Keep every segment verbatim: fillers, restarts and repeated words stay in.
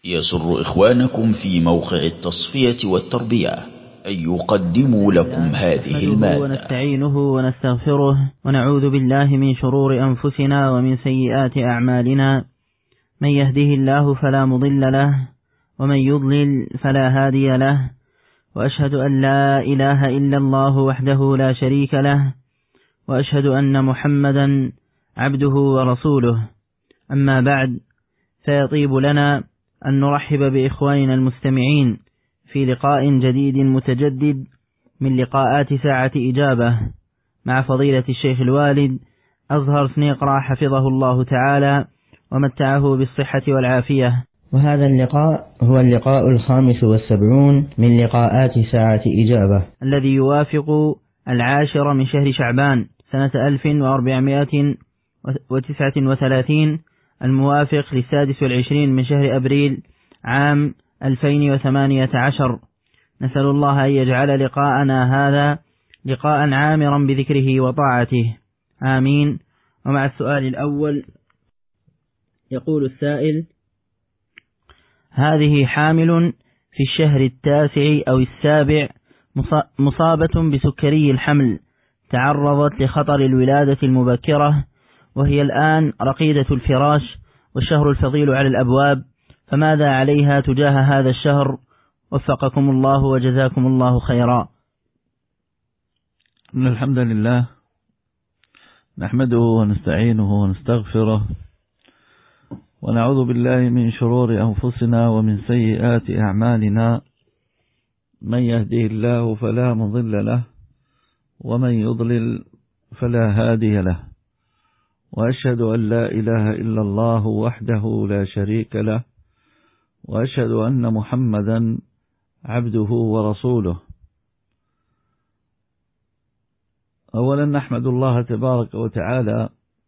يسر إخوانكم في موقع التصفية والتربية أن يقدموا لكم هذه المادة. ونستعينه ونستغفره ونعوذ بالله من شرور أنفسنا ومن سيئات أعمالنا، من يهده الله فلا مضل له ومن يضلل فلا هادي له، وأشهد أن لا إله إلا الله وحده لا شريك له، وأشهد أن محمدا عبده ورسوله. أما بعد، فيطيب لنا أن نرحب بإخواننا المستمعين في لقاء جديد متجدد من لقاءات ساعة إجابة مع فضيلة الشيخ الوالد أزهر سنيقرع حفظه الله تعالى ومتعه بالصحة والعافية. وهذا اللقاء هو اللقاء الخامس والسبعون من لقاءات ساعة إجابة، الذي يوافق العاشر من شهر شعبان سنة ألف وأربعمائة وتسعة وثلاثين، الموافق للسادس والعشرين من شهر أبريل عام ألفين وثمانية عشر. نسأل الله أن يجعل لقاءنا هذا لقاء عامرا بذكره وطاعته، آمين. ومع السؤال الأول، يقول السائل: هذه حامل في الشهر التاسع أو السابع مصابة بسكري الحمل، تعرضت لخطر الولادة المبكرة، وهي الآن رقيدة الفراش والشهر الفضيل على الأبواب، فماذا عليها تجاه هذا الشهر؟ وفقكم الله وجزاكم الله خيرا. إن الحمد لله نحمده ونستعينه ونستغفره، ونعوذ بالله من شرور أنفسنا ومن سيئات أعمالنا، من يهده الله فلا مضل له ومن يضلل فلا هادي له، وأشهد أن لا إله إلا الله وحده لا شريك له، وأشهد أن محمدا عبده ورسوله. أولا نحمد الله تبارك وتعالى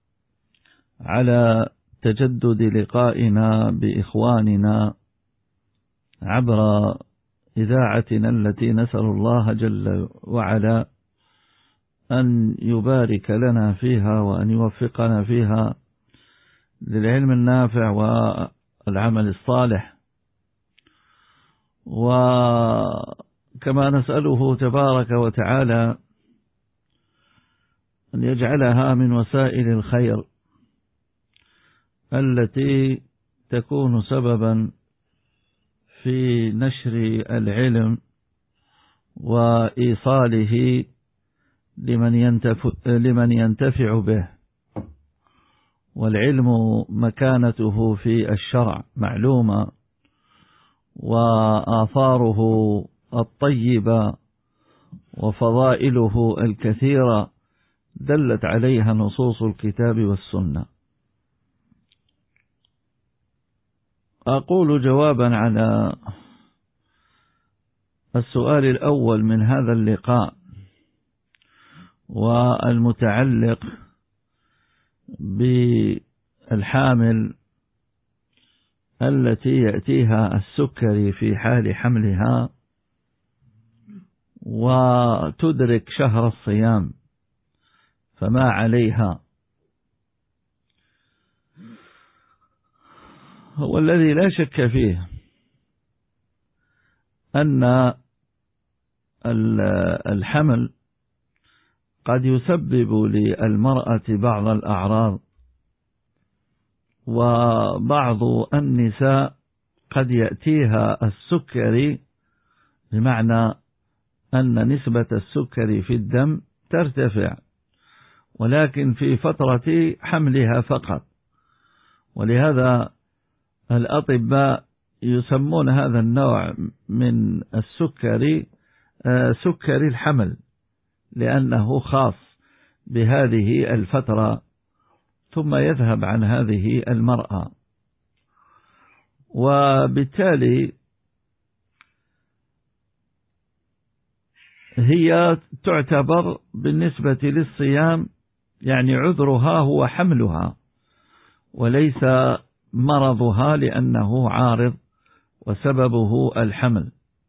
على تجدد لقائنا بإخواننا عبر إذاعتنا التي نسأل الله جل وعلا أن يبارك لنا فيها وأن يوفقنا فيها للعلم النافع والعمل الصالح، وكما نسأله تبارك وتعالى أن يجعلها من وسائل الخير التي تكون سببا في نشر العلم وإيصاله لمن ينتفع, لمن ينتفع به. والعلم مكانته في الشرع معلومة، وآثاره الطيبة وفضائله الكثيرة دلت عليها نصوص الكتاب والسنة. أقول جوابا على السؤال الأول من هذا اللقاء، والمتعلق بالحامل التي يأتيها السكري في حال حملها وتدرك شهر الصيام، فما عليها؟ هو الذي لا شك فيه أن الحمل قد يسبب للمرأة بعض الأعراض، وبعض النساء قد يأتيها السكري، بمعنى أن نسبة السكري في الدم ترتفع، ولكن في فترة حملها فقط. ولهذا الأطباء يسمون هذا النوع من السكري سكري الحمل، لأنه خاص بهذه الفترة ثم يذهب عن هذه المرأة. وبالتالي هي تعتبر بالنسبة للصيام يعني عذرها هو حملها وليس مرضها، لأنه عارض وسببه الحمل.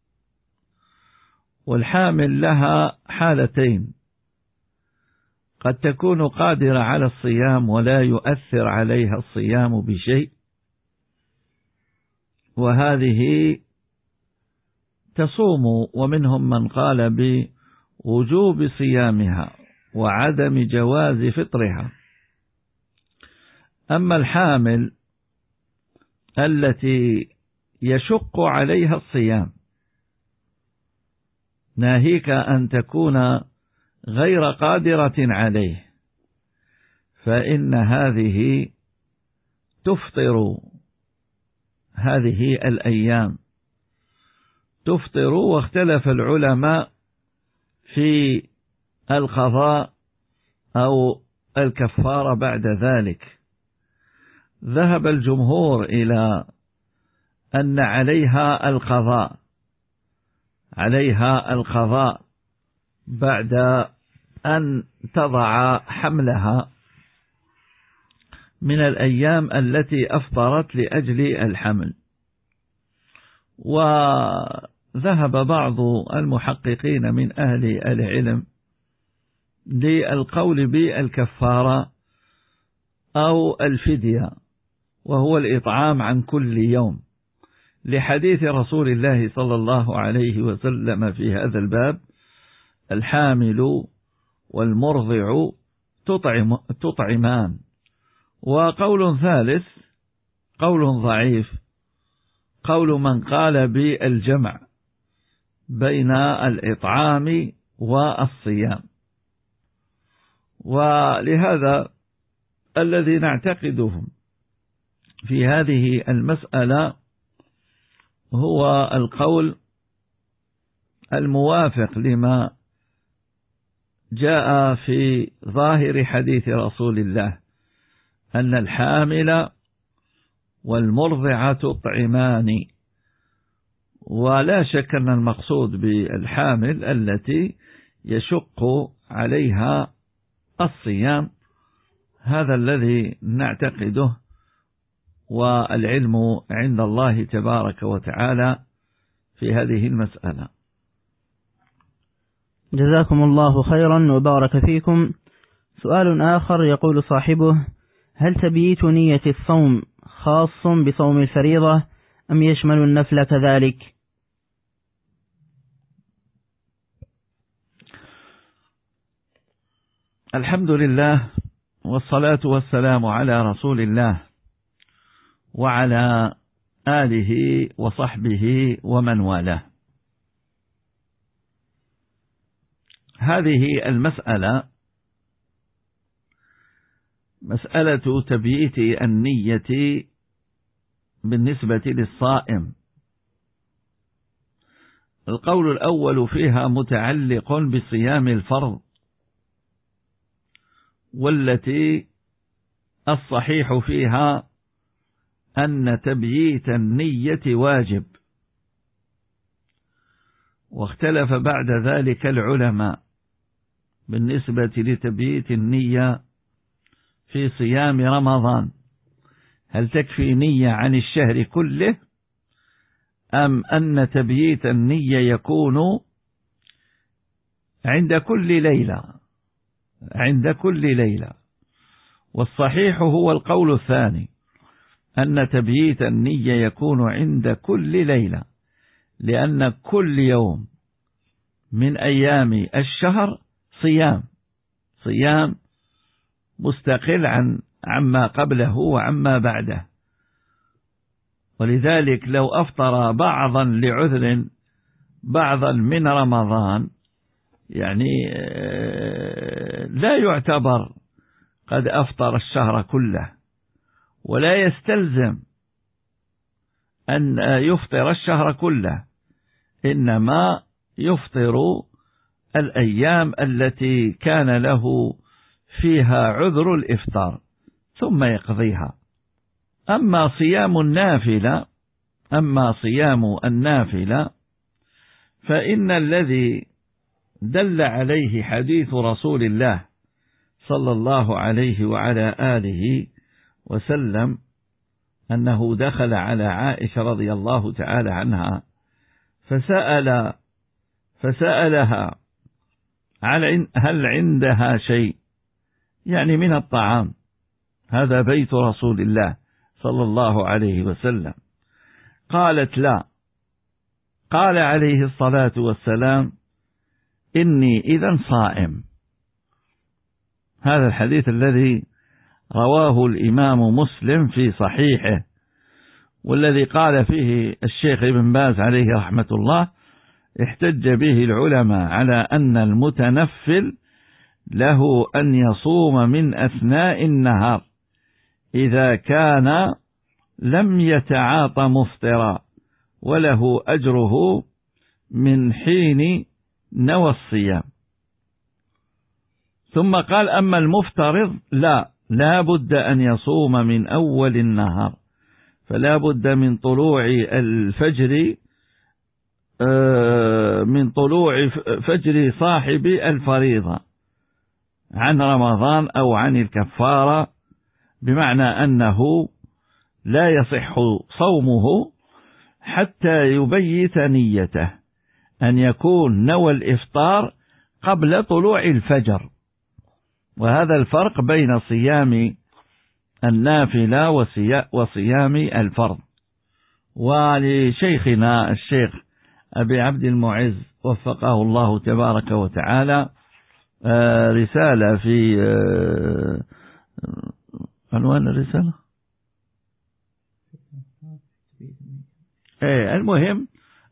والحامل لها حالتين: قد تكون قادرة على الصيام ولا يؤثر عليها الصيام بشيء، وهذه تصوم، ومنهم من قال بوجوب صيامها وعدم جواز فطرها. أما الحامل التي يشق عليها الصيام، ناهيك أن تكون غير قادرة عليه، فإن هذه تفطر هذه الأيام تفطر. واختلف العلماء في القضاء أو الكفارة بعد ذلك. ذهب الجمهور إلى أن عليها القضاء عليها القضاء بعد أن تضع حملها من الأيام التي أفطرت لأجل الحمل. وذهب بعض المحققين من أهل العلم للقول بالكفارة أو الفدية، وهو الإطعام عن كل يوم، لحديث رسول الله صلى الله عليه وسلم في هذا الباب: الحامل والمرضع تطعم تطعمان. وقول ثالث قول ضعيف، قول من قال بالجمع بين الإطعام والصيام. ولهذا الذي نعتقده في هذه المسألة هو القول الموافق لما جاء في ظاهر حديث رسول الله، أن الحامل والمرضعة تطعمان. ولا شك أن المقصود بالحامل التي يشق عليها الصيام، هذا الذي نعتقده، والعلم عند الله تبارك وتعالى في هذه المسألة. جزاكم الله خيرا وبارك فيكم. سؤال آخر يقول صاحبه: هل تبييت نية الصوم خاص بصوم الفريضة أم يشمل النفل كذلك؟ الحمد لله، والصلاة والسلام على رسول الله وعلى آله وصحبه ومن والاه. هذه المسألة مسألة تبييت النية بالنسبة للصائم. القول الأول فيها متعلق بصيام الفرض، والتي الصحيح فيها أن تبييت النية واجب. واختلف بعد ذلك العلماء بالنسبة لتبييت النية في صيام رمضان، هل تكفي نية عن الشهر كله، أم أن تبييت النية يكون عند كل ليلة عند كل ليلة؟ والصحيح هو القول الثاني، أن تبييت النية يكون عند كل ليلة، لأن كل يوم من أيام الشهر صيام صيام مستقل عن عما قبله وعما بعده. ولذلك لو أفطر بعضا لعذر بعضا من رمضان، يعني لا يعتبر قد أفطر الشهر كله، ولا يستلزم أن يفطر الشهر كله، إنما يفطر الأيام التي كان له فيها عذر الإفطار ثم يقضيها. أما صيام النافلة أما صيام النافلة فإن الذي دل عليه حديث رسول الله صلى الله عليه وعلى آله وسلم أنه دخل على عائشة رضي الله تعالى عنها فسأل فسألها هل عندها شيء، يعني من الطعام، هذا بيت رسول الله صلى الله عليه وسلم. قالت لا. قال عليه الصلاة والسلام: إني إذن صائم. هذا الحديث الذي رواه الإمام مسلم في صحيحه، والذي قال فيه الشيخ ابن باز عليه رحمة الله: احتج به العلماء على أن المتنفل له أن يصوم من أثناء النهار إذا كان لم يتعاطى مفطرا، وله أجره من حين نوى الصيام. ثم قال: أما المفترض لا لا بد أن يصوم من أول النهار، فلا بد من طلوع الفجر من طلوع فجر صاحب الفريضة عن رمضان أو عن الكفارة، بمعنى أنه لا يصح صومه حتى يبيت نيته أن يكون نوى الإفطار قبل طلوع الفجر. وهذا الفرق بين صيام النافلة وصيام الفرض. ولشيخنا الشيخ أبي عبد المعز وفقه الله تبارك وتعالى رسالة في عنوان الرسالة ايه المهم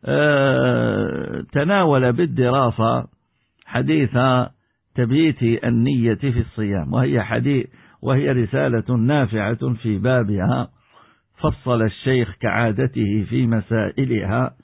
تناول بالدراسة حديث تبييت النية في الصيام، وهي حديث وهي رسالة نافعة في بابها. فصل الشيخ كعادته في مسائلها،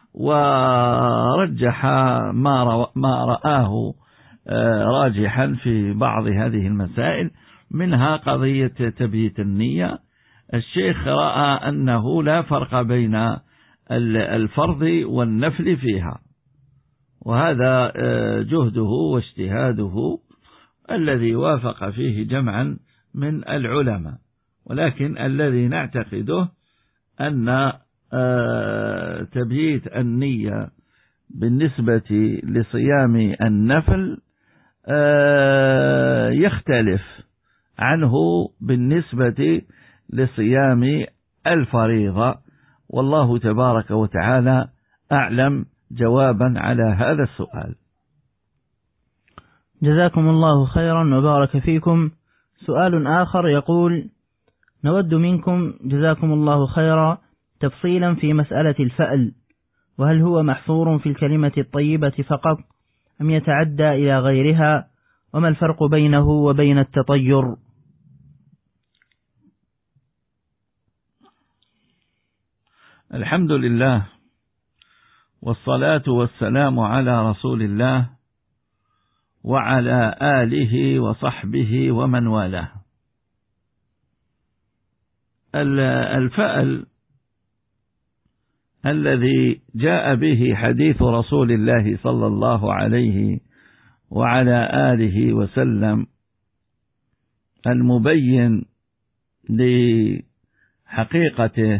ورجح ما ما رآه راجحا في بعض هذه المسائل، منها قضية تبييت النية. الشيخ رأى أنه لا فرق بين الفرض والنفل فيها، وهذا جهده واجتهاده الذي وافق فيه جمعا من العلماء. ولكن الذي نعتقده أن تبييت النية بالنسبة لصيام النفل يختلف عنه بالنسبة لصيام الفريضة، والله تبارك وتعالى أعلم جوابا على هذا السؤال. جزاكم الله خيرا وبارك فيكم. سؤال آخر يقول: نود منكم جزاكم الله خيرا تفصيلا في مسألة الفأل، وهل هو محصور في الكلمة الطيبة فقط أم يتعدى إلى غيرها، وما الفرق بينه وبين التطير؟ الحمد لله، والصلاة والسلام على رسول الله وعلى آله وصحبه ومن والاه. الفأل الذي جاء به حديث رسول الله صلى الله عليه وعلى آله وسلم المبين لحقيقته،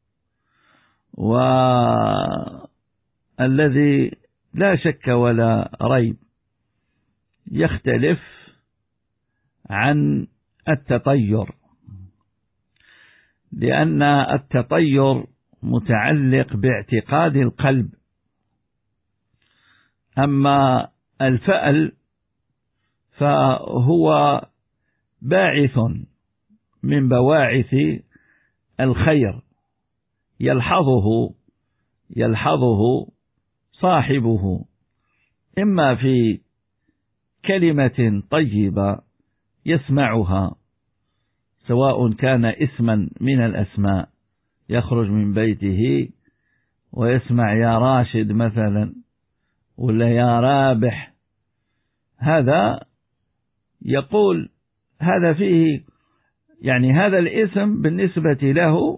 والذي لا شك ولا ريب يختلف عن التطير، لأن التطير متعلق باعتقاد القلب، أما الفأل فهو باعث من بواعث الخير يلحظه يلحظه صاحبه، إما في كلمة طيبة يسمعها، سواء كان اسما من الأسماء يخرج من بيته ويسمع يا راشد مثلا ولا يا رابح، هذا يقول هذا فيه يعني هذا الاسم بالنسبة له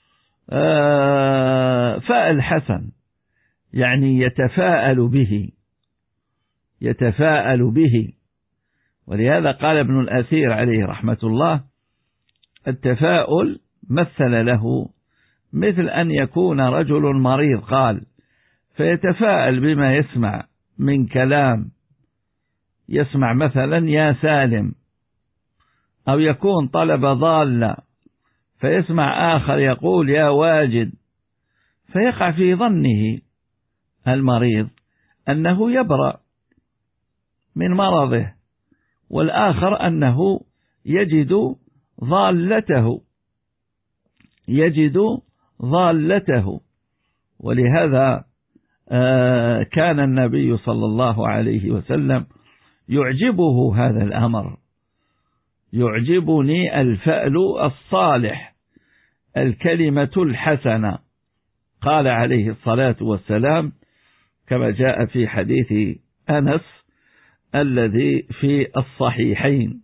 فأل حسن، يعني يتفاءل به يتفاءل به ولهذا قال ابن الأثير عليه رحمة الله: التفاؤل مثل له مثل أن يكون رجل مريض قال فيتفاءل بما يسمع من كلام، يسمع مثلا يا سالم، أو يكون طلب ضالة فيسمع آخر يقول يا واجد، فيقع في ظنه المريض أنه يبرأ من مرضه، والآخر أنه يجد ضالته يجد ضالته ولهذا كان النبي صلى الله عليه وسلم يعجبه هذا الأمر. يعجبني الفأل الصالح، الكلمة الحسنة. قال عليه الصلاة والسلام كما جاء في حديث أنس الذي في الصحيحين،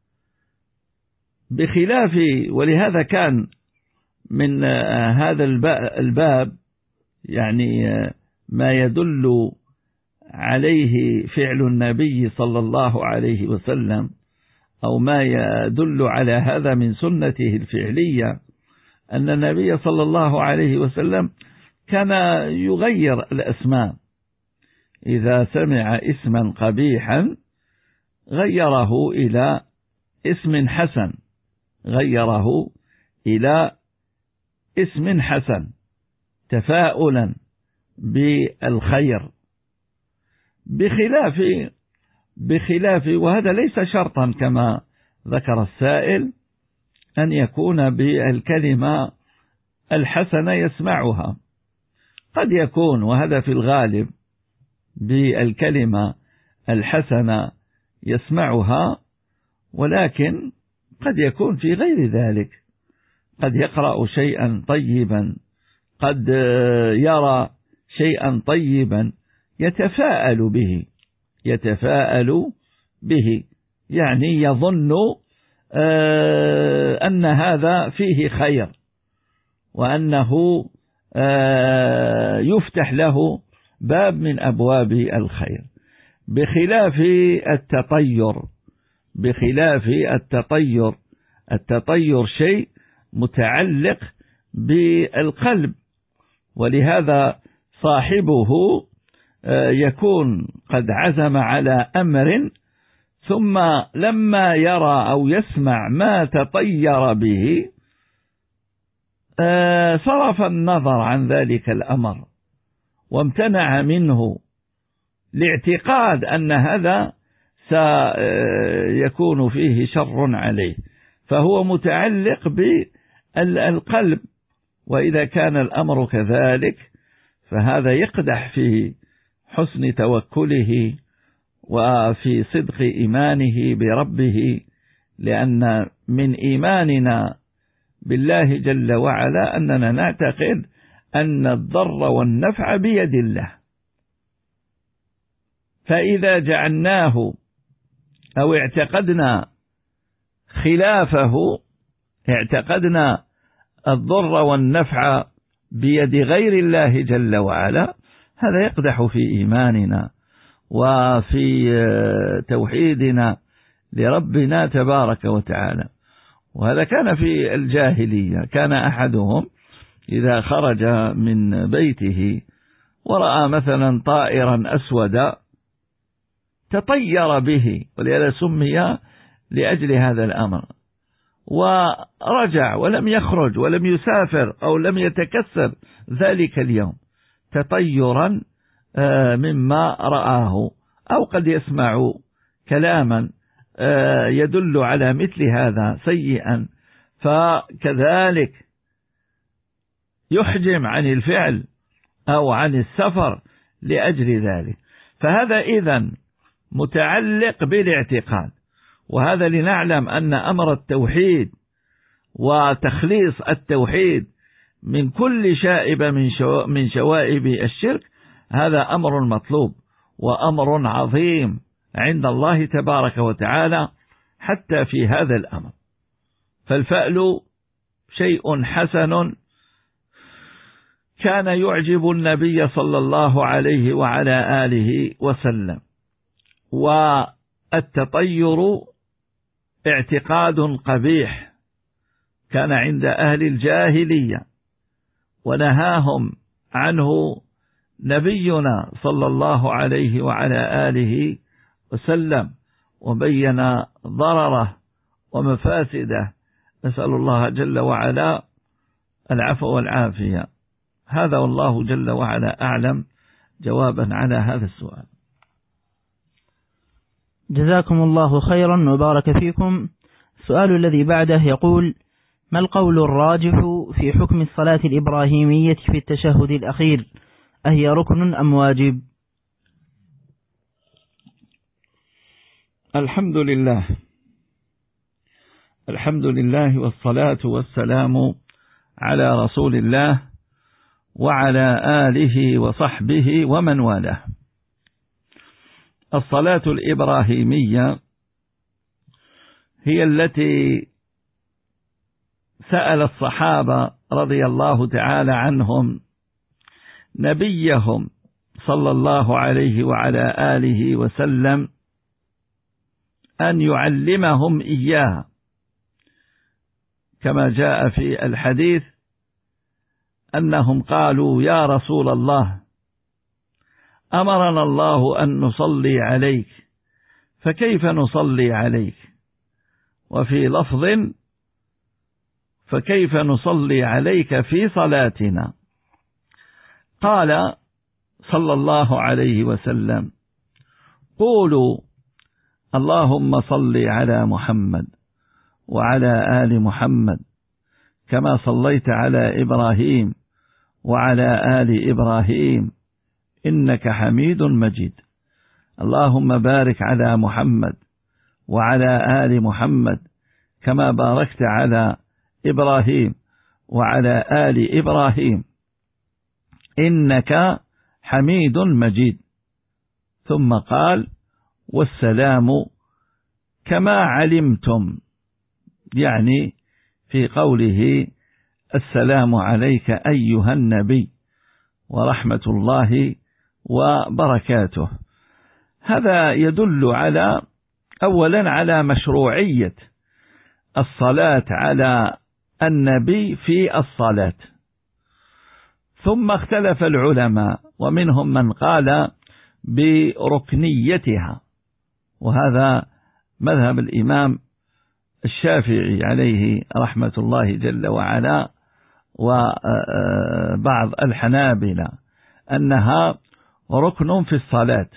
بخلاف، ولهذا كان من هذا الباب يعني ما يدل عليه فعل النبي صلى الله عليه وسلم، أو ما يدل على هذا من سنته الفعلية، أن النبي صلى الله عليه وسلم كان يغير الأسماء. إذا سمع اسما قبيحا غيره إلى اسم حسن غيره إلى اسم حسن تفاؤلا بالخير، بخلاف بخلاف وهذا ليس شرطا كما ذكر السائل أن يكون بالكلمة الحسنة يسمعها، قد يكون، وهذا في الغالب، بالكلمة الحسنة يسمعها، ولكن قد يكون في غير ذلك، قد يقرأ شيئا طيبا، قد يرى شيئا طيبا يتفاءل به يتفاءل به يعني يظن أن هذا فيه خير، وأنه يفتح له باب من أبواب الخير، بخلاف التطير بخلاف التطير التطير شيء متعلق بالقلب، ولهذا صاحبه يكون قد عزم على أمر، ثم لما يرى أو يسمع ما تطير به صرف النظر عن ذلك الأمر وامتنع منه، لاعتقاد أن هذا سيكون فيه شر عليه، فهو متعلق بالقلب. وإذا كان الأمر كذلك فهذا يقدح في حسن توكله وفي صدق إيمانه بربه، لأن من إيماننا بالله جل وعلا أننا نعتقد أن الضر والنفع بيد الله، فإذا جعلناه أو اعتقدنا خلافه، اعتقدنا الضر والنفع بيد غير الله جل وعلا، هذا يقدح في إيماننا وفي توحيدنا لربنا تبارك وتعالى. وهذا كان في الجاهلية، كان أحدهم إذا خرج من بيته ورأى مثلا طائرا أسودا تطير به، ولهذا سمي لأجل هذا الأمر، ورجع ولم يخرج ولم يسافر أو لم يتكسر ذلك اليوم تطيرا مما رآه، أو قد يسمع كلاما يدل على مثل هذا سيئا، فكذلك يحجم عن الفعل أو عن السفر لأجل ذلك. فهذا إذن متعلق بالاعتقاد، وهذا لنعلم أن أمر التوحيد وتخليص التوحيد من كل شائبة من شو من شوائب الشرك هذا أمر مطلوب وأمر عظيم عند الله تبارك وتعالى حتى في هذا الأمر. فالفأل شيء حسن كان يعجب النبي صلى الله عليه وعلى آله وسلم. والتطير اعتقاد قبيح كان عند أهل الجاهلية، ونهاهم عنه نبينا صلى الله عليه وعلى آله وسلم، وبين ضرره ومفاسده. نسأل الله جل وعلا العفو والعافية. هذا والله جل وعلا أعلم جوابا على هذا السؤال. جزاكم الله خيرا وبارك فيكم. السؤال الذي بعده يقول: ما القول الراجح في حكم الصلاة الإبراهيمية في التشهد الأخير؟ أهي ركن أم واجب؟ الحمد لله الحمد لله والصلاة والسلام على رسول الله وعلى آله وصحبه ومن والاه. الصلاة الإبراهيمية هي التي سأل الصحابة رضي الله تعالى عنهم نبيهم صلى الله عليه وعلى آله وسلم أن يعلمهم إياها، كما جاء في الحديث أنهم قالوا: يا رسول الله، أمرنا الله أن نصلي عليك، فكيف نصلي عليك؟ وفي لفظ: فكيف نصلي عليك في صلاتنا؟ قال صلى الله عليه وسلم: قولوا اللهم صل على محمد وعلى آل محمد كما صليت على إبراهيم وعلى آل إبراهيم إنك حميد مجيد. اللهم بارك على محمد وعلى آل محمد كما باركت على إبراهيم وعلى آل إبراهيم إنك حميد مجيد. ثم قال: والسلام كما علمتم، يعني في قوله: السلام عليك أيها النبي ورحمة الله وبركاته. هذا يدل على أولا على مشروعية الصلاة على النبي في الصلاة. ثم اختلف العلماء، ومنهم من قال بركنيتها، وهذا مذهب الإمام الشافعي عليه رحمة الله جل وعلا، وبعض الحنابلة، أنها ركن في الصلاة.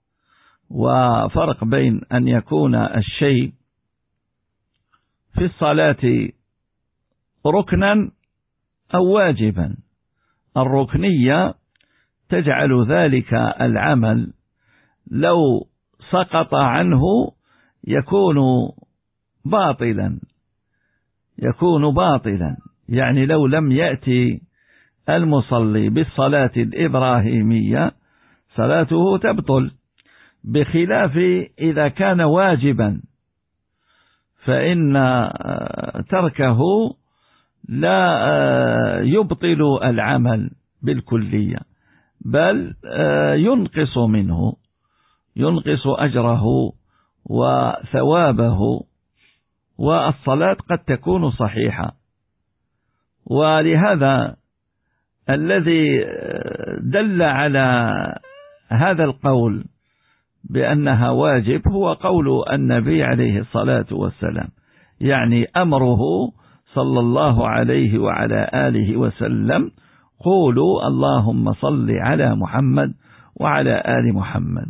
وفرق بين أن يكون الشيء في الصلاة ركنا أو واجبا. الركنية تجعل ذلك العمل لو سقط عنه يكون باطلا يكون باطلا يعني لو لم يأتي المصلي بالصلاة الإبراهيمية صلاته تبطل، بخلاف إذا كان واجبا فإن تركه لا يبطل العمل بالكلية، بل ينقص منه، ينقص أجره وثوابه، والصلاة قد تكون صحيحة. ولهذا الذي دل على هذا القول بأنها واجب هو قول النبي عليه الصلاة والسلام، يعني أمره صلى الله عليه وعلى آله وسلم: قولوا اللهم صل على محمد وعلى آل محمد.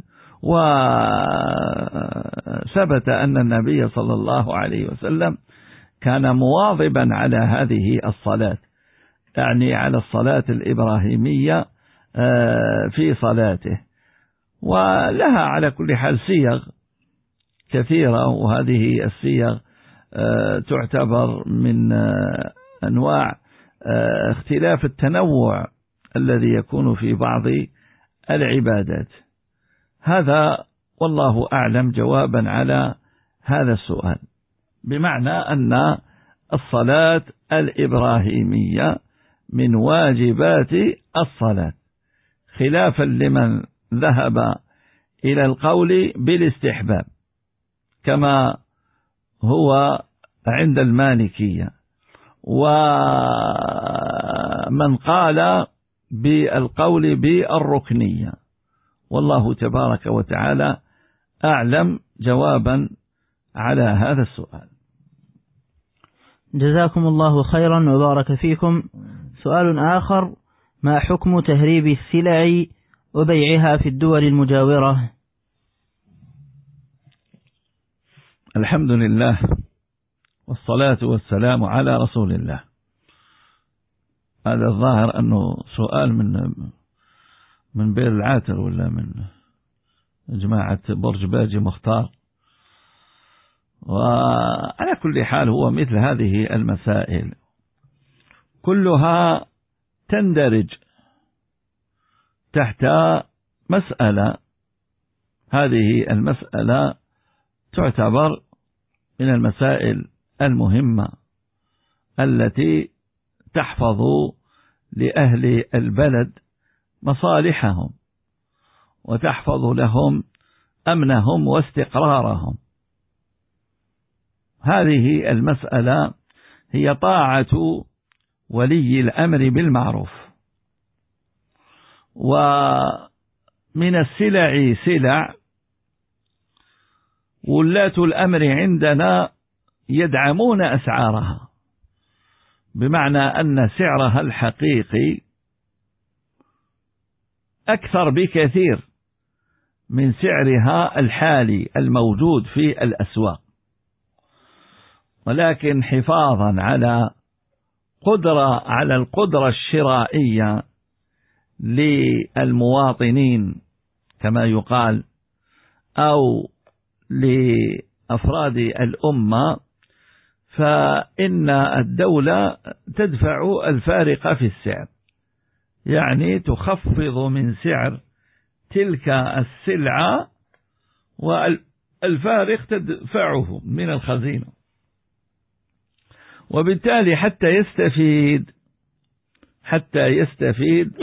وثبت أن النبي صلى الله عليه وسلم كان مواظبا على هذه الصلاة، يعني على الصلاة الإبراهيمية في صلاته، ولها على كل حال صيغ كثيرة، وهذه الصيغ تعتبر من أنواع اختلاف التنوع الذي يكون في بعض العبادات. هذا والله أعلم جوابا على هذا السؤال، بمعنى أن الصلاة الإبراهيمية من واجبات الصلاة، خلافا لمن ذهب إلى القول بالاستحباب كما هو عند المالكية، ومن قال بالقول بالركنية. والله تبارك وتعالى أعلم جوابا على هذا السؤال. جزاكم الله خيرا وبارك فيكم. سؤال آخر: ما حكم تهريب السلع وبيعها في الدول المجاورة؟ الحمد لله والصلاة والسلام على رسول الله. هذا الظاهر أنه سؤال من من بير العاتر ولا من جماعة برج باجي مختار. وعلى كل حال هو مثل هذه المسائل كلها تندرج تحت مسألة، هذه المسألة تعتبر من المسائل المهمة التي تحفظ لأهل البلد مصالحهم وتحفظ لهم أمنهم واستقرارهم. هذه المسألة هي طاعة ولي الأمر بالمعروف. ومن السلع سلع ولاة الأمر عندنا يدعمون أسعارها، بمعنى أن سعرها الحقيقي أكثر بكثير من سعرها الحالي الموجود في الأسواق، ولكن حفاظا على قدرة على القدرة الشرائية للمواطنين كما يقال، أو لأفراد الأمة، فإن الدولة تدفع الفارق في السعر، يعني تخفض من سعر تلك السلعة والفارق تدفعه من الخزينة، وبالتالي حتى يستفيد حتى يستفيد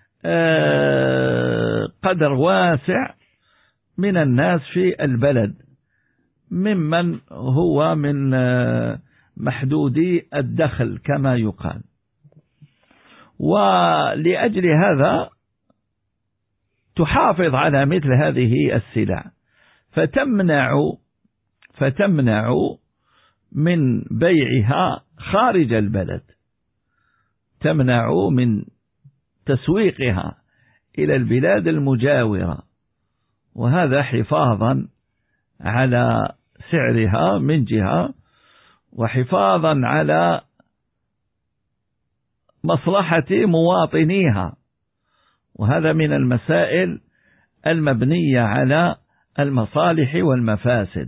قدر واسع من الناس في البلد ممن هو من محدودي الدخل كما يقال. ولأجل هذا تحافظ على مثل هذه السلع، فتمنع فتمنع من بيعها خارج البلد، تمنع من تسويقها إلى البلاد المجاورة، وهذا حفاظا على سعرها من جهة، وحفاظا على مصلحة مواطنيها، وهذا من المسائل المبنية على المصالح والمفاسد،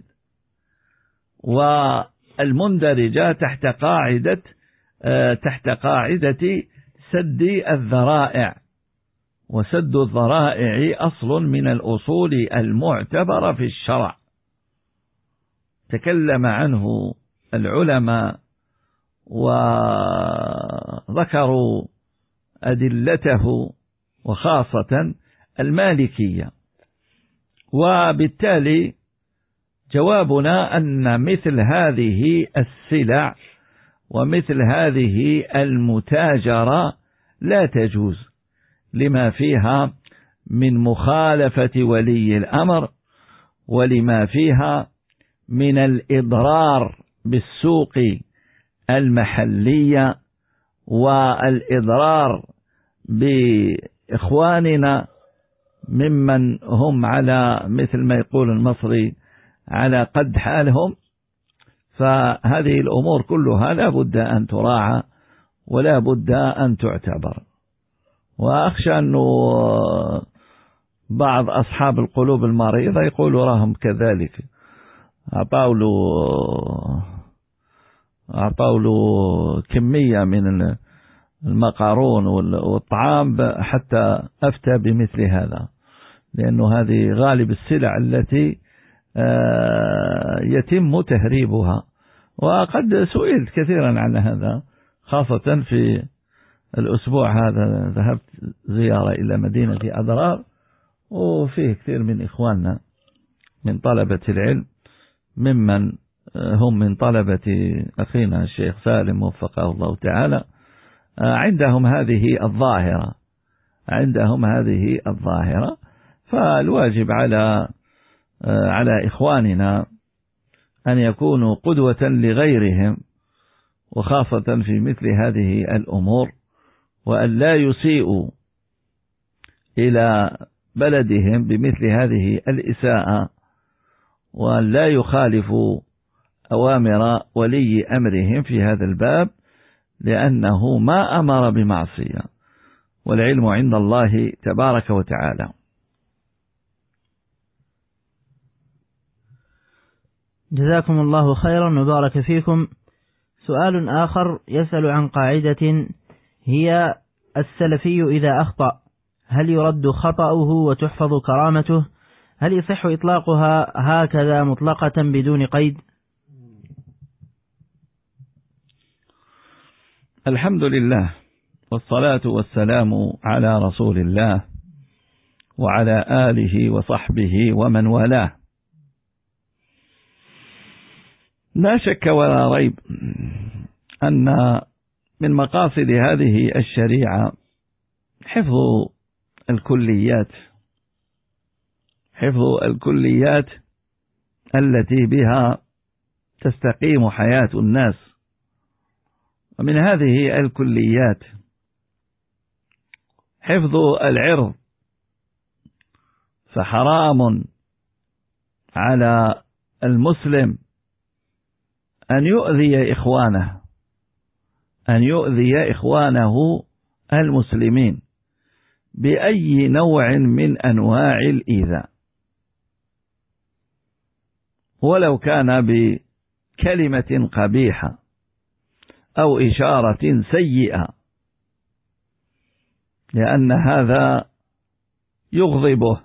والمندرجة تحت قاعدة تحت قاعدة سد الذرائع. وسد الذرائع أصل من الأصول المعتبرة في الشرع، تكلم عنه العلماء وذكروا أدلته، وخاصة المالكية. وبالتالي جوابنا أن مثل هذه السلع ومثل هذه المتاجرة لا تجوز، لما فيها من مخالفة ولي الأمر، ولما فيها من الإضرار بالسوق المحلية، والإضرار بإخواننا ممن هم على مثل ما يقول المصري على قد حالهم. فهذه الأمور كلها لا بد أن تراعى ولا بد أن تعتبر. وأخشى أنه بعض أصحاب القلوب المريضة يقولوا راهم كذلك، أعطوا له أعطوا له كمية من المقارون والطعام حتى أفتى بمثل هذا، لأنه هذه غالب السلع التي يتم تهريبها. وقد سئلت كثيرا عن هذا، خاصة في الأسبوع هذا ذهبت زيارة إلى مدينة أضرار، وفيه كثير من إخواننا من طلبة العلم ممن هم من طلبة أخينا الشيخ سالم وفقه الله تعالى، عندهم هذه الظاهرة عندهم هذه الظاهرة فالواجب على على إخواننا أن يكونوا قدوة لغيرهم، وخاصة في مثل هذه الأمور، وأن لا يسيئوا إلى بلدهم بمثل هذه الإساءة، وأن لا يخالفوا أوامر ولي أمرهم في هذا الباب، لأنه ما أمر بمعصية، والعلم عند الله تبارك وتعالى. جزاكم الله خيرا وبارك فيكم. سؤال آخر يسأل عن قاعدة هي: السلفي إذا أخطأ هل يرد خطأه وتحفظ كرامته؟ هل يصح إطلاقها هكذا مطلقة بدون قيد؟ الحمد لله، والصلاة والسلام على رسول الله وعلى آله وصحبه ومن والاه. لا شك ولا ريب أن من مقاصد هذه الشريعة حفظ الكليات حفظ الكليات التي بها تستقيم حياة الناس. ومن هذه الكليات حفظ العرض، فحرام على المسلم أن يؤذي إخوانه أن يؤذي إخوانه المسلمين بأي نوع من أنواع الإيذاء، ولو كان بكلمة قبيحة أو إشارة سيئة، لأن هذا يغضبه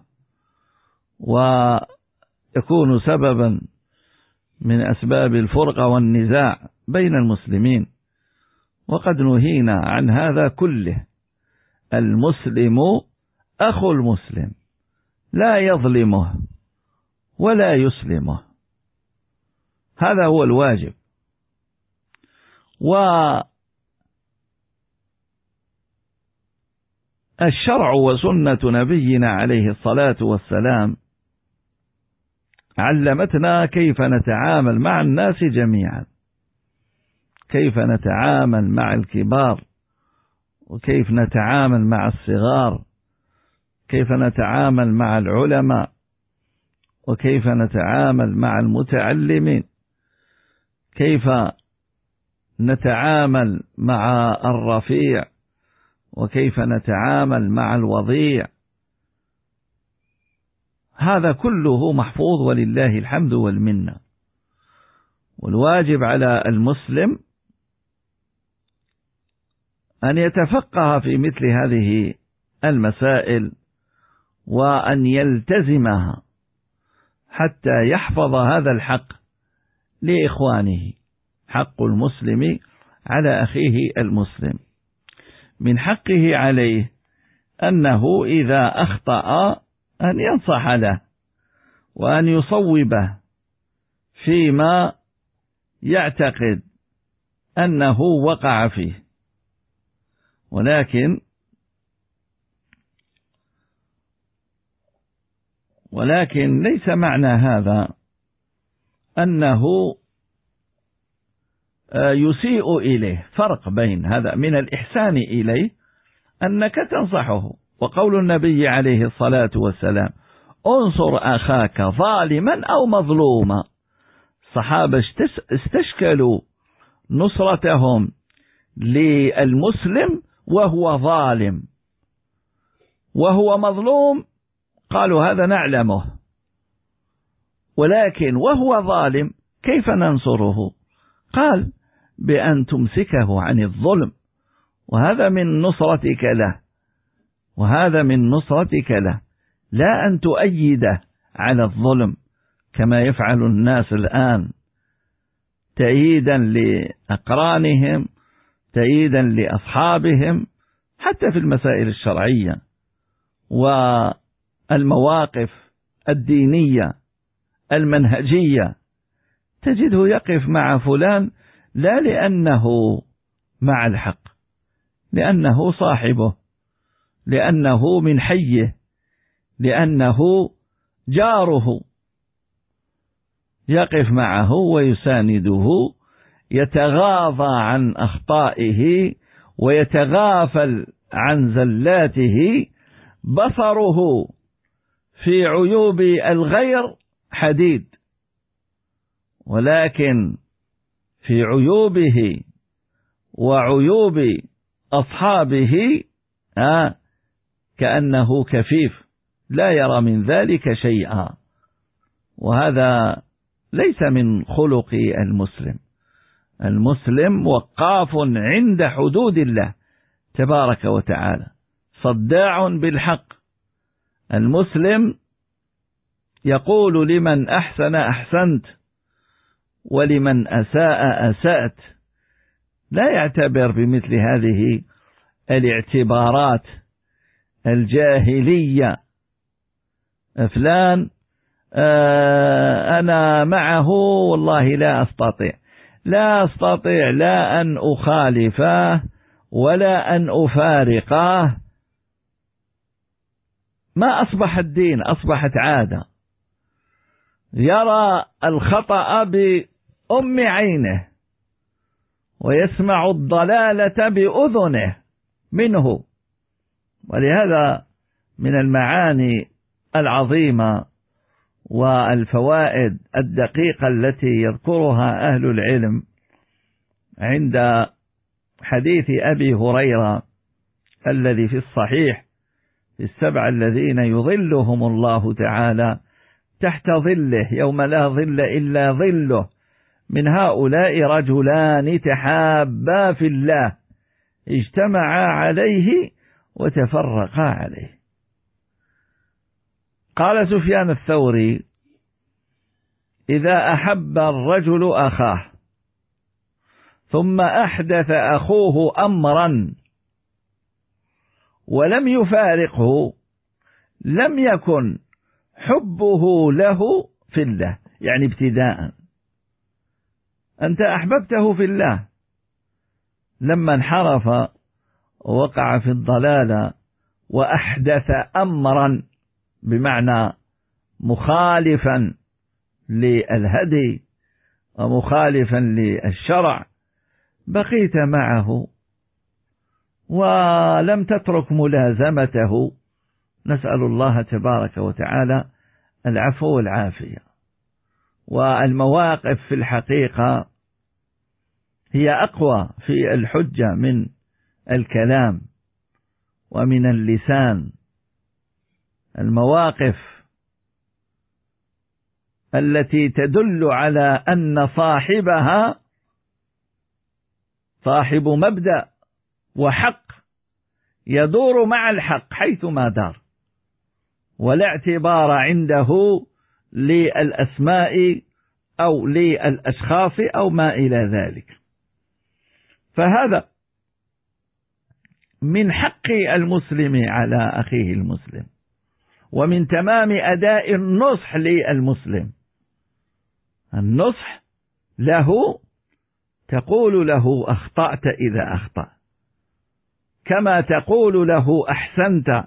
ويكون سببا من أسباب الفرقة والنزاع بين المسلمين، وقد نهينا عن هذا كله. المسلم أخو المسلم، لا يظلمه ولا يسلمه، هذا هو الواجب. والشرع وسنة نبينا عليه الصلاة والسلام علمتنا كيف نتعامل مع الناس جميعا، كيف نتعامل مع الكبار، وكيف نتعامل مع الصغار، كيف نتعامل مع العلماء، وكيف نتعامل مع المتعلمين، كيف نتعامل مع الرفيع، وكيف نتعامل مع الوضيع. هذا كله محفوظ ولله الحمد والمنة. والواجب على المسلم أن يتفقه في مثل هذه المسائل وأن يلتزمها حتى يحفظ هذا الحق لإخوانه، حق المسلم على أخيه المسلم. من حقه عليه أنه إذا أخطأ أن ينصح له وأن يصوبه فيما يعتقد أنه وقع فيه، ولكن ولكن ليس معنى هذا أنه يسيء إليه. فرق بين هذا من الإحسان إليه أنك تنصحه، وقول النبي عليه الصلاة والسلام: انصر أخاك ظالما أو مظلوما. الصحابة استشكلوا نصرتهم للمسلم وهو ظالم، وهو مظلوم قالوا هذا نعلمه، ولكن وهو ظالم كيف ننصره؟ قال: بأن تمسكه عن الظلم، وهذا من نصرتك له وهذا من نصرتك له، لا أن تؤيده على الظلم كما يفعل الناس الآن، تأييدا لأقرانهم، تأييدا لأصحابهم، حتى في المسائل الشرعية والمواقف الدينية المنهجية، تجده يقف مع فلان لا لأنه مع الحق، لأنه صاحبه، لأنه من حيه، لأنه جاره، يقف معه ويسانده، يتغاضى عن أخطائه ويتغافل عن زلاته بصره في عيوب الغير حديد، ولكن في عيوبه وعيوب أصحابه آه كأنه كفيف لا يرى من ذلك شيئا، وهذا ليس من خلق المسلم. المسلم وقاف عند حدود الله تبارك وتعالى، صداع بالحق. المسلم يقول لمن أحسن أحسنت ولمن أساء أسأت، لا يعتبر بمثل هذه الاعتبارات الجاهلية. فلان آه أنا معه والله لا أستطيع لا أستطيع لا أن أخالفه ولا أن أفارقه. ما أصبح الدين، أصبحت عادة. يرى الخطأ بأم عينه ويسمع الضلالة بأذنه منه. ولهذا من المعاني العظيمة والفوائد الدقيقة التي يذكرها أهل العلم عند حديث أبي هريرة الذي في الصحيح في السبع الذين يظلهم الله تعالى تحت ظله يوم لا ظل إلا ظله، من هؤلاء رجلان تحابا في الله اجتمعا عليه وتفرقا عليه. قال سفيان الثوري: إذا أحب الرجل أخاه ثم أحدث أخوه أمرا ولم يفارقه لم يكن حبه له في الله. يعني ابتداء أنت أحببته في الله، لما انحرف ووقع في الضلال وأحدث أمرا بمعنى مخالفا للهدي ومخالفا للشرع، بقيت معه ولم تترك ملازمته. نسأل الله تبارك وتعالى العفو والعافية. والمواقف في الحقيقة هي أقوى في الحجة من الكلام ومن اللسان. المواقف التي تدل على أن صاحبها صاحب مبدأ وحق يدور مع الحق حيثما دار، ولا اعتبار عنده للأسماء أو للأشخاص أو ما إلى ذلك. فهذا من حق المسلم على أخيه المسلم، ومن تمام أداء النصح للمسلم. النصح له تقول له أخطأت إذا أخطأ، كما تقول له أحسنت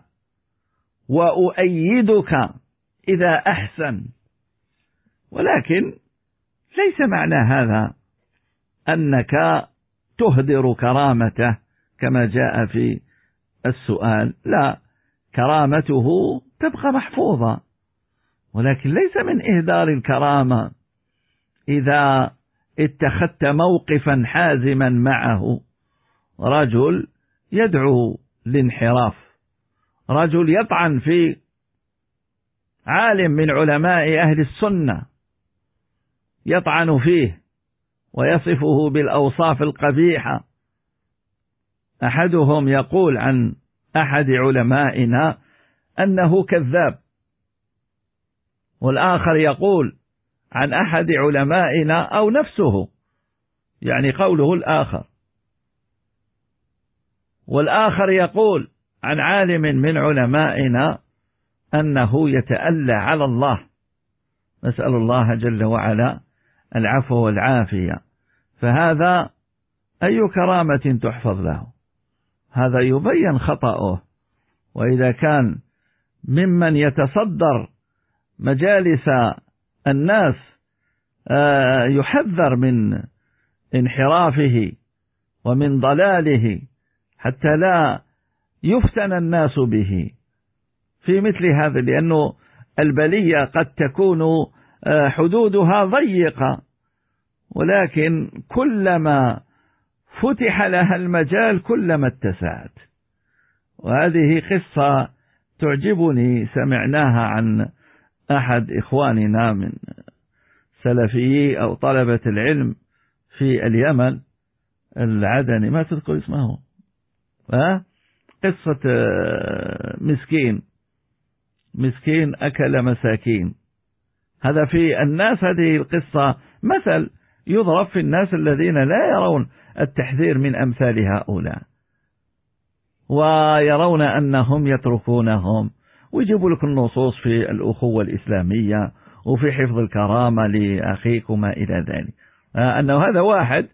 وأؤيدك إذا أحسن. ولكن ليس معنى هذا أنك تهدر كرامته كما جاء في السؤال، لا، كرامته تبقى محفوظة، ولكن ليس من إهدار الكرامة إذا اتخذت موقفا حازما معه. رجل يدعو للانحراف، رجل يطعن في عالم من علماء أهل السنة، يطعن فيه ويصفه بالأوصاف القبيحة. أحدهم يقول عن أحد علمائنا أنه كذاب، والآخر يقول عن أحد علمائنا أو نفسه، يعني قوله الآخر، والآخر يقول عن عالم من علمائنا أنه يتألى على الله. نسأل الله جل وعلا العفو والعافية. فهذا أي كرامة تحفظ له؟ هذا يبين خطأه. وإذا كان ممن يتصدر مجالس الناس يحذر من انحرافه ومن ضلاله حتى لا يفتن الناس به في مثل هذا، لأنه البلية قد تكون حدودها ضيقة، ولكن كلما فتح لها المجال كلما اتسعت. وهذه قصة تعجبني، سمعناها عن أحد إخواننا من سلفيي أو طلبة العلم في اليمن العدني، ما تذكر اسمه، ها؟ قصة مسكين مسكين أكل مساكين. هذا في الناس، هذه القصة مثل يضرب في الناس الذين لا يرون التحذير من أمثال هؤلاء، ويرون أنهم يتركونهم، ويجيبوا لك النصوص في الأخوة الإسلامية وفي حفظ الكرامة لأخيك وما إلى ذلك. أنه هذا واحد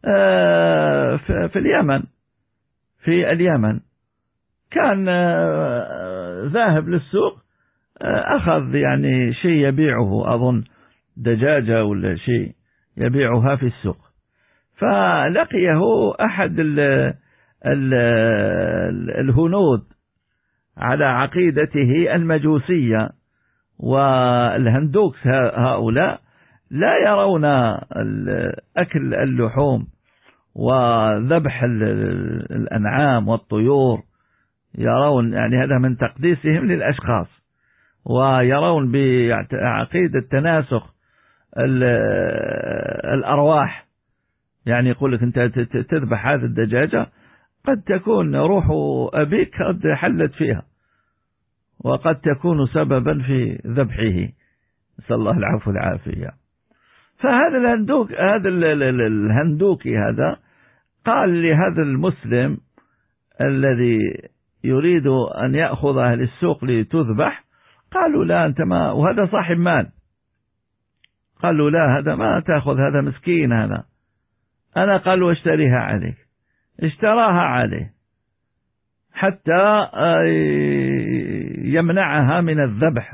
في اليمن في اليمن كان ذاهب للسوق، أخذ يعني شيء يبيعه، أظن دجاجة ولا شيء يبيعها في السوق، فلقيه أحد ال ال الهنود على عقيدته المجوسية، والهندوكس هؤلاء لا يرون أكل اللحوم وذبح الأنعام والطيور، يرون يعني هذا من تقديسهم للأشخاص، ويرون بعقيدة تناسخ الأرواح. يعني يقول لك أنت تذبح هذه الدجاجة، قد تكون روح أبيك قد حلت فيها، وقد تكون سببا في ذبحه، نسأل الله العفو والعافية. فهذا الهندوك هذا الهندوكي هذا قال لهذا المسلم الذي يريد أن يأخذها للسوق لتذبح، قالوا لا أنت ما، وهذا صاحب مال، قالوا لا هذا ما تأخذ، هذا مسكين هذا، أنا قالوا اشتريها عليك. اشتراها عليه حتى يمنعها من الذبح،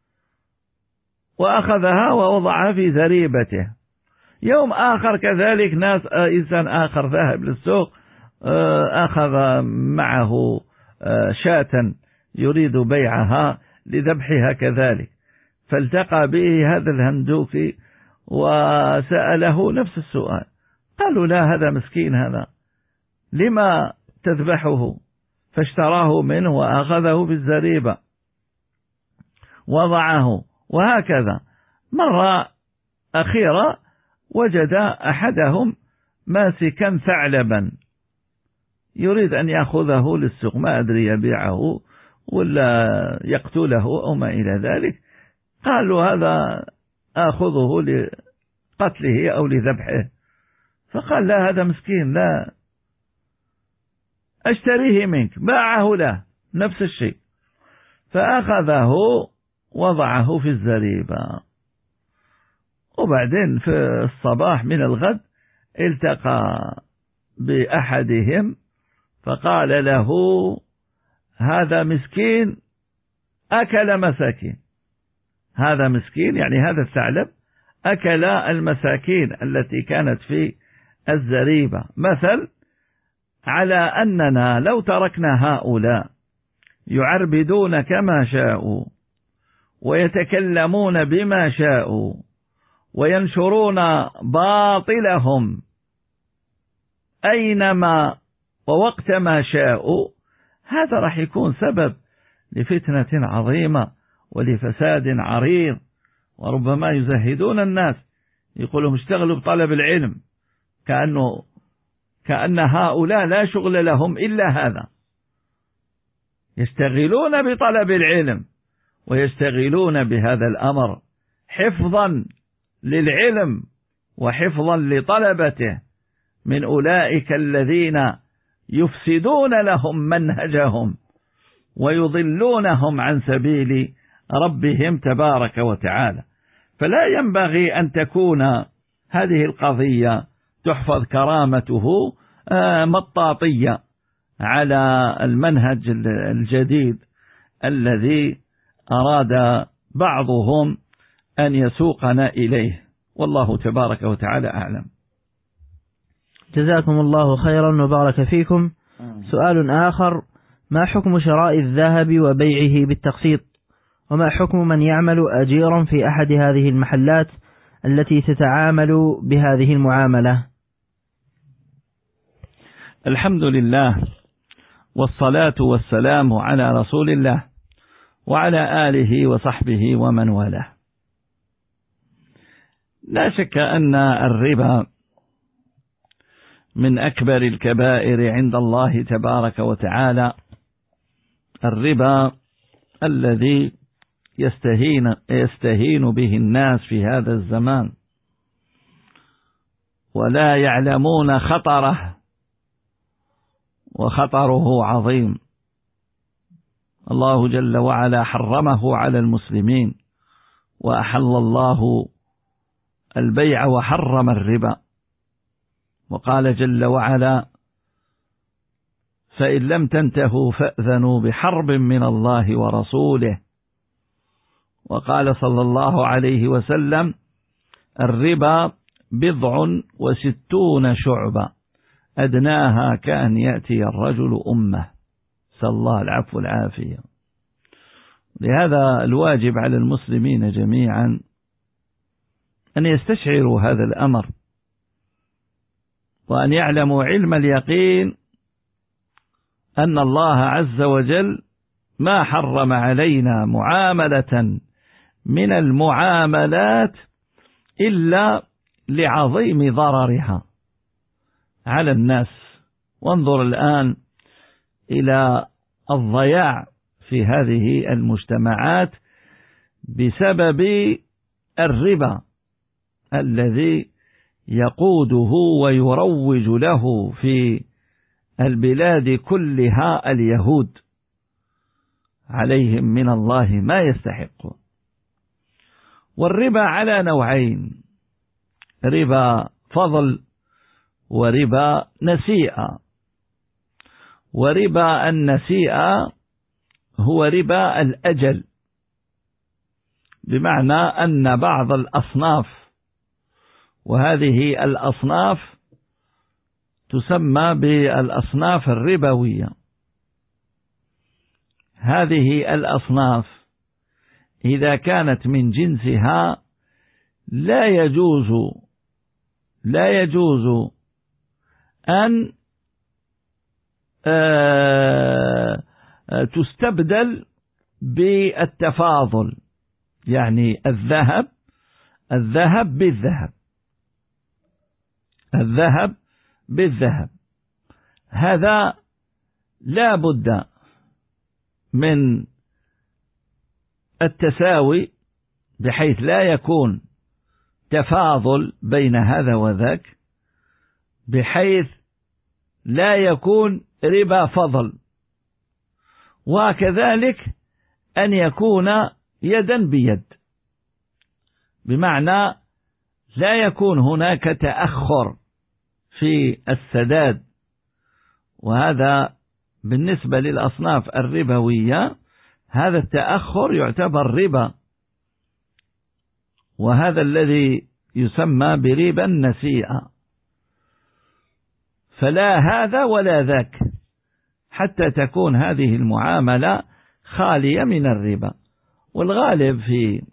وأخذها ووضعها في ذريبته. يوم آخر كذلك ناس إنسان آخر ذهب للسوق، أخذ معه شاة يريد بيعها لذبحها كذلك، فالتقى به هذا الهندوكي وسأله نفس السؤال، قالوا لا هذا مسكين هذا، لما تذبحه؟ فاشتراه منه وأخذه بالزريبة وضعه. وهكذا مرة أخيرة وجد أحدهم ماسكا ثعلبا يريد أن يأخذه للسوق، ما أدري يبيعه ولا يقتله أو ما إلى ذلك. قالوا هذا آخذه لقتله أو لذبحه، فقال لا هذا مسكين، لا أشتريه منك. باعه له نفس الشيء، فأخذه وضعه في الزريبة. وبعدين في الصباح من الغد التقى بأحدهم فقال له هذا مسكين أكل مساكين، هذا مسكين يعني هذا الثعلب أكل المساكين التي كانت في الزريبة، مثل على أننا لو تركنا هؤلاء يعربدون كما شاءوا ويتكلمون بما شاءوا وينشرون باطلهم أينما ووقت ما شاءوا، هذا راح يكون سبب لفتنة عظيمة ولفساد عريض، وربما يزهدون الناس، يقولوا اشتغلوا بطلب العلم، كأنه كأن هؤلاء لا شغل لهم إلا هذا، يشتغلون بطلب العلم ويشتغلون بهذا الأمر حفظا للعلم وحفظا لطلبته من أولئك الذين يفسدون لهم منهجهم ويضلونهم عن سبيل ربهم تبارك وتعالى. فلا ينبغي أن تكون هذه القضية تحفظ كرامته مطاطية على المنهج الجديد الذي أراد بعضهم أن يسوقنا إليه، والله تبارك وتعالى أعلم. جزاكم الله خيرا وبارك فيكم. سؤال آخر: ما حكم شراء الذهب وبيعه بالتقسيط؟ وما حكم من يعمل أجيرا في أحد هذه المحلات التي تتعامل بهذه المعاملة؟ الحمد لله، والصلاة والسلام على رسول الله وعلى آله وصحبه ومن والاه. لا شك أن الربا من أكبر الكبائر عند الله تبارك وتعالى، الربا الذي يستهين, يستهين به الناس في هذا الزمان ولا يعلمون خطره، وخطره عظيم. الله جل وعلا حرمه على المسلمين، وأحل الله البيع وحرم الربا، وقال جل وعلا: فإن لم تنتهوا فأذنوا بحرب من الله ورسوله. وقال صلى الله عليه وسلم: الربا بضع وستون شعبة أدناها كأن يأتي الرجل أمه. نسأل الله العفو والعافية. لهذا الواجب على المسلمين جميعا أن يستشعروا هذا الأمر، وأن يعلموا علم اليقين أن الله عز وجل ما حرم علينا معاملة من المعاملات إلا لعظيم ضررها على الناس. وانظر الآن إلى الضياع في هذه المجتمعات بسبب الربا الذي يقوده ويروج له في البلاد كلها اليهود، عليهم من الله ما يستحقون. والربا على نوعين: ربا فضل وربا نسيئة. وربا النسيئة هو ربا الأجل، بمعنى أن بعض الأصناف، وهذه الأصناف تسمى بالأصناف الربوية، هذه الأصناف إذا كانت من جنسها لا يجوز لا يجوز أن تستبدل بالتفاضل، يعني الذهب الذهب بالذهب الذهب بالذهب هذا لا بد من التساوي، بحيث لا يكون تفاضل بين هذا وذاك، بحيث لا يكون ربا فضل، وكذلك أن يكون يدا بيد، بمعنى لا يكون هناك تأخر في السداد. وهذا بالنسبة للأصناف الربوية هذا التأخر يعتبر ربا، وهذا الذي يسمى بربا النسيئة. فلا هذا ولا ذاك حتى تكون هذه المعاملة خالية من الربا. والغالب في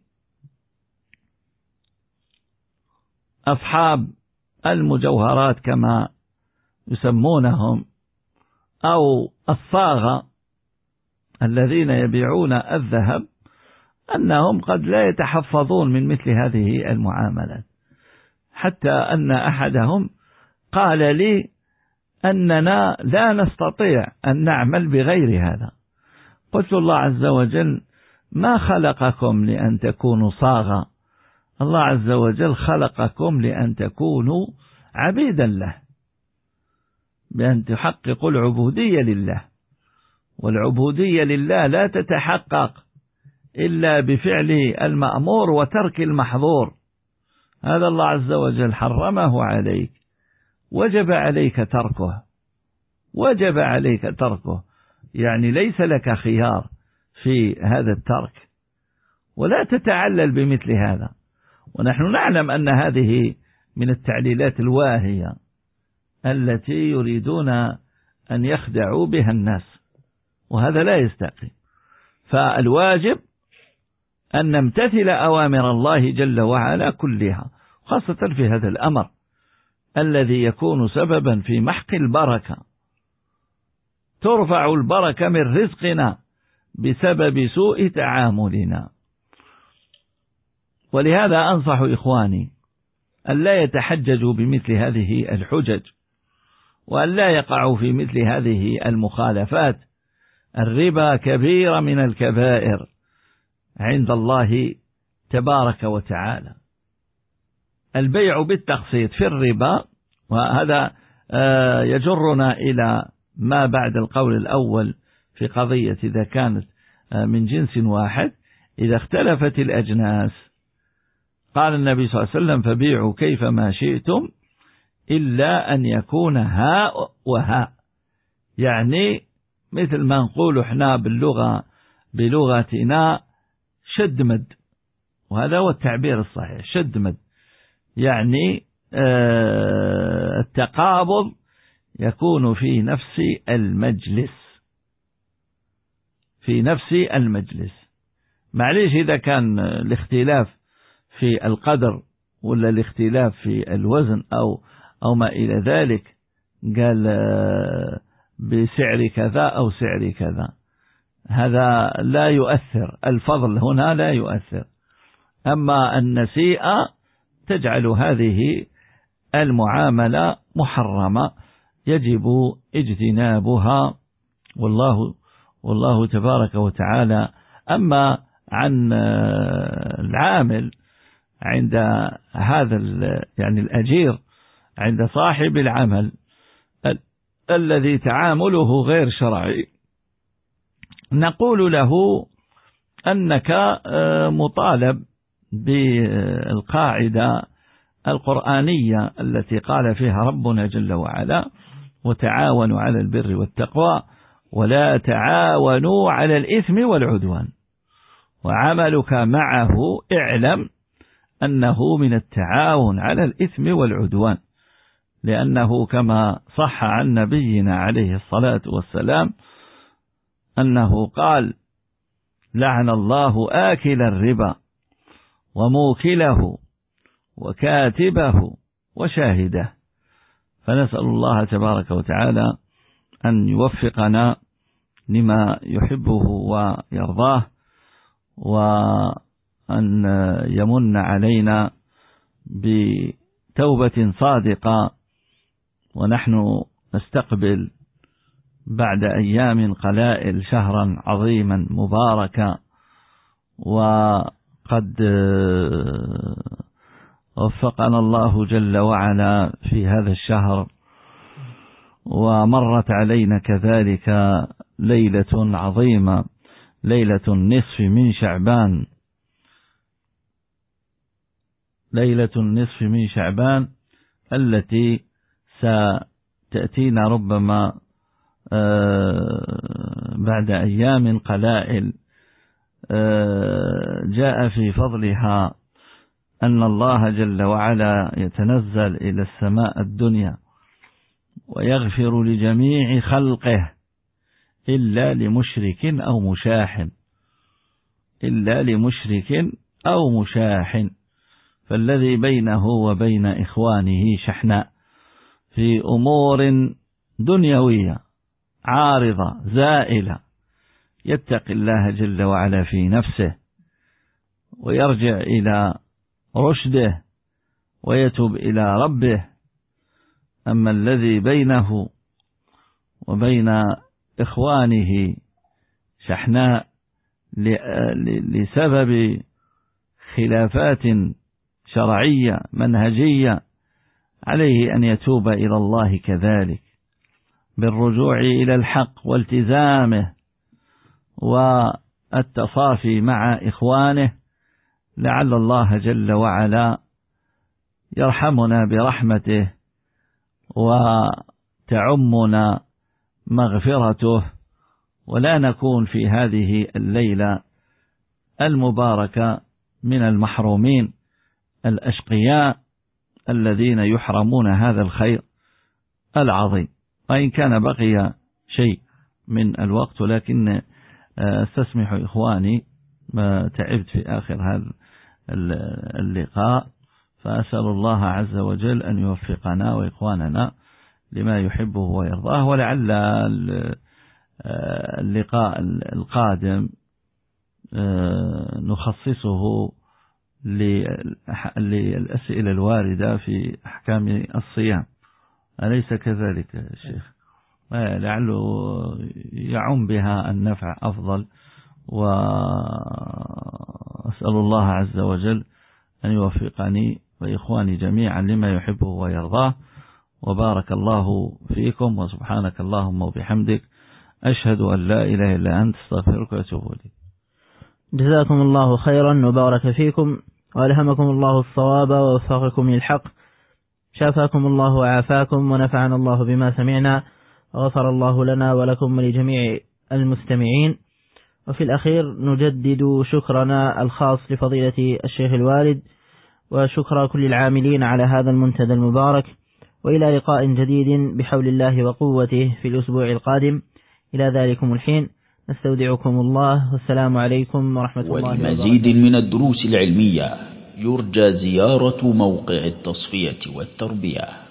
أصحاب المجوهرات كما يسمونهم أو الصاغة الذين يبيعون الذهب أنهم قد لا يتحفظون من مثل هذه المعاملات، حتى أن أحدهم قال لي أننا لا نستطيع أن نعمل بغير هذا. قلت: الله عز وجل ما خلقكم لأن تكونوا صاغة، الله عز وجل خلقكم لأن تكونوا عبيدا له، بأن تحققوا العبودية لله. والعبودية لله لا تتحقق إلا بفعل المأمور وترك المحظور. هذا الله عز وجل حرمه عليك، وجب عليك تركه وجب عليك تركه يعني ليس لك خيار في هذا الترك، ولا تتعلل بمثل هذا. ونحن نعلم أن هذه من التعليلات الواهية التي يريدون أن يخدعوا بها الناس، وهذا لا يستقيم. فالواجب أن نمتثل أوامر الله جل وعلا كلها، خاصة في هذا الأمر الذي يكون سببا في محق البركة. ترفع البركة من رزقنا بسبب سوء تعاملنا. ولهذا أنصح إخواني أن لا يتحججوا بمثل هذه الحجج، وأن لا يقعوا في مثل هذه المخالفات. الربا كبيرة من الكبائر عند الله تبارك وتعالى. البيع بالتقسيط في الربا، وهذا يجرنا إلى ما بعد القول الأول في قضية إذا كانت من جنس واحد. إذا اختلفت الأجناس قال النبي صلى الله عليه وسلم فبيعوا كيفما شئتم إلا أن يكون هاء وهاء، يعني مثل ما نقول احنا باللغة بلغتنا شد مد، وهذا هو التعبير الصحيح، شد مد، يعني اه التقابض يكون في نفس المجلس، في نفس المجلس. معليش إذا كان الاختلاف في القدر ولا الاختلاف في الوزن أو أو ما إلى ذلك، قال بسعر كذا أو سعر كذا، هذا لا يؤثر، الفضل هنا لا يؤثر. أما النسيئة تجعل هذه المعاملة محرمة، يجب اجتنابها، والله والله تبارك وتعالى. أما عن العامل عند هذا يعني الأجير عند صاحب العمل ال الذي تعامله غير شرعي، نقول له أنك مطالب بالقاعدة القرآنية التي قال فيها ربنا جل وعلا وتعاونوا على البر والتقوى ولا تعاونوا على الإثم والعدوان، وعملك معه اعلم أنه من التعاون على الإثم والعدوان، لأنه كما صح عن نبينا عليه الصلاة والسلام أنه قال لعن الله آكل الربا وموكله وكاتبه وشاهده. فنسأل الله تبارك وتعالى أن يوفقنا لما يحبه ويرضاه، وأن يمن علينا بتوبة صادقة، ونحن نستقبل بعد أيام قلائل شهرا عظيما مباركا، وقد وفقنا الله جل وعلا في هذا الشهر، ومرت علينا كذلك ليلة عظيمة، ليلة النصف من شعبان، ليلة النصف من شعبان التي ستأتينا ربما بعد أيام قلائل. جاء في فضلها أن الله جل وعلا يتنزل إلى السماء الدنيا ويغفر لجميع خلقه إلا لمشرك أو مشاح، إلا لمشرك أو مشاح، فالذي بينه وبين إخوانه شحناء في أمور دنيوية عارضة زائلة، يتقي الله جل وعلا في نفسه ويرجع إلى رشده ويتوب إلى ربه. أما الذي بينه وبين إخوانه شحناء لسبب خلافات شرعية منهجية، عليه أن يتوب إلى الله كذلك بالرجوع إلى الحق والتزامه والتصافي مع إخوانه، لعل الله جل وعلا يرحمنا برحمته وتعمنا مغفرته، ولا نكون في هذه الليلة المباركة من المحرومين الأشقياء الذين يحرمون هذا الخير العظيم. وإن كان بقي شيء من الوقت، ولكن استسمح إخواني ما تعبت في آخر هذا اللقاء، فأسأل الله عز وجل أن يوفقنا وإخواننا لما يحبه ويرضاه. ولعل اللقاء القادم نخصصه للأسئلة الواردة في أحكام الصيام، أليس كذلك يا شيخ؟ لعله يعم بها النفع أفضل، وأسأل الله عز وجل أن يوفقني وإخواني جميعا لما يحبه ويرضاه. وبارك الله فيكم، وسبحانك اللهم وبحمدك، أشهد أن لا إله إلا أنت، استغفرك وأتوب إليك. جزاكم الله خيرا وبارك فيكم، وألهمكم الله الصواب ووفقكم للحق، شافاكم الله وعافاكم، ونفعنا الله بما سمعنا، وغفر الله لنا ولكم ولجميع المستمعين. وفي الأخير نجدد شكرنا الخاص لفضيلة الشيخ الوالد، وشكر كل العاملين على هذا المنتدى المبارك، وإلى لقاء جديد بحول الله وقوته في الأسبوع القادم. إلى ذلكم الحين نستودعكم الله، والسلام عليكم ورحمة الله وبركاته. ولمزيد من الدروس العلمية يرجى زيارة موقع التصفية والتربية.